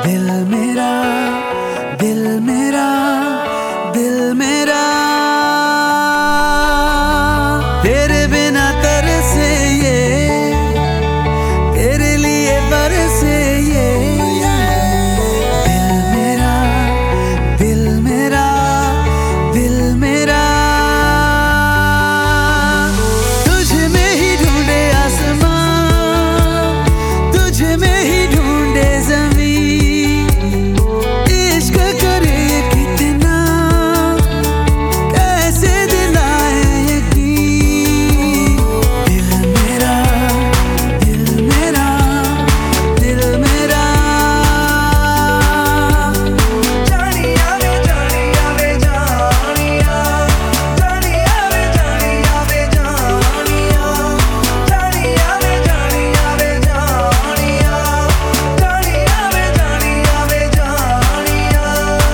दिल मेरा, दिल मेरा, दिल मेरा तेरे बिना तरसे ये, तेरे लिए बरसे ये। दिल मेरा, दिल मेरा, दिल मेरा तुझ में ही ढूंढे आसमां, तुझ में ही ढूंढे ज़मीं। इश्क करे कितना, कैसे दिलाए यकीन। दिल मेरा, दिल मेरा, दिल मेरा जानिया वे जानिया वे जानिया, जानिया वे जानिया वे जानिया, जानिया वे जानिया वे जानिया, जानिया वे जानिया वे जानिया।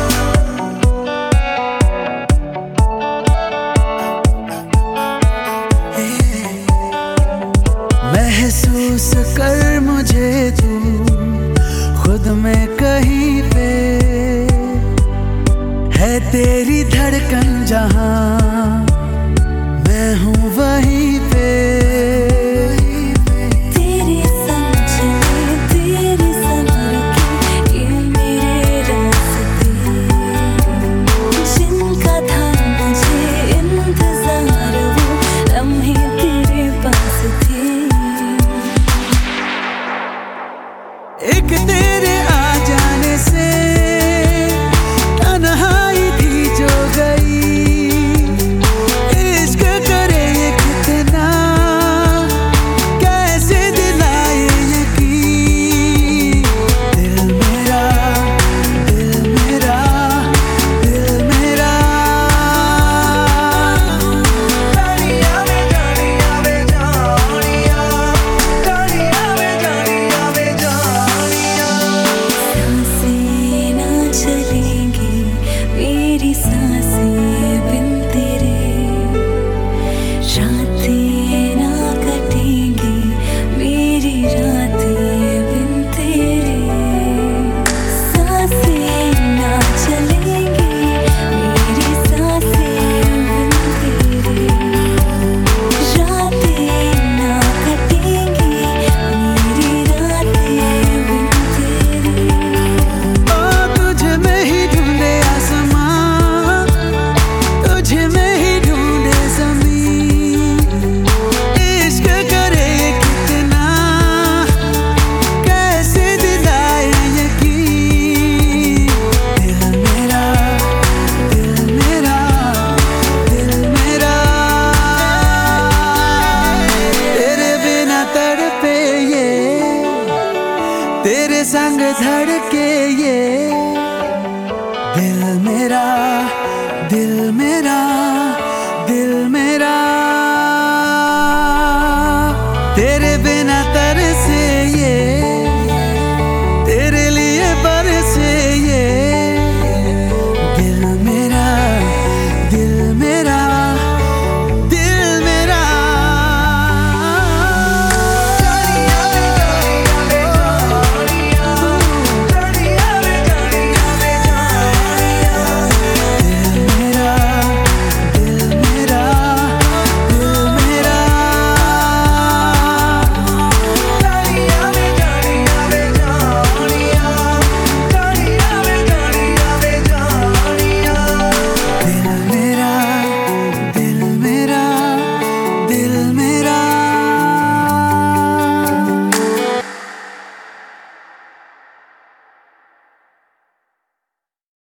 महसूस कर मुझे तू खुद में कहीं पे, है तेरी धड़कन जहां मैं हूँ वहीं पे। तेरे संग चले, तेरे संग रुके ये मेरे रास्ते, जिनका था मुझे इंतजार वो लम्हे तेरे पास थे। एक तेरे आ जाने से तन्हाई थी जो गई। इश्क करे ये कितना, कैसे दिलाए यकीन। दिल मेरा, दिल मेरा, दिल मेरा जानिया वे जानिया वे जानिया, जानिया वे जानिया वे जानिया। सांसें ना चलेंगी मेरी सांसें बिन तेरे, रातें ना कटेंगी मेरी रातें बिन तेरे। सांसें ना चलेंगी मेरी सांसें बिन तेरे, रातें ना कटेंगी मेरी रातें बिन तेरे। ओ तुझ में ही ढूंढे आसमां, तुझ में ही ढूंढे ज़मीं। इश्क करे कितना, कैसे दिलाए यकीन। दिल मेरा, दिल मेरा, दिल मेरा तेरे बिना तड़पे ये, तेरे संग धड़के ये। दिल मेरा, दिल मेरा।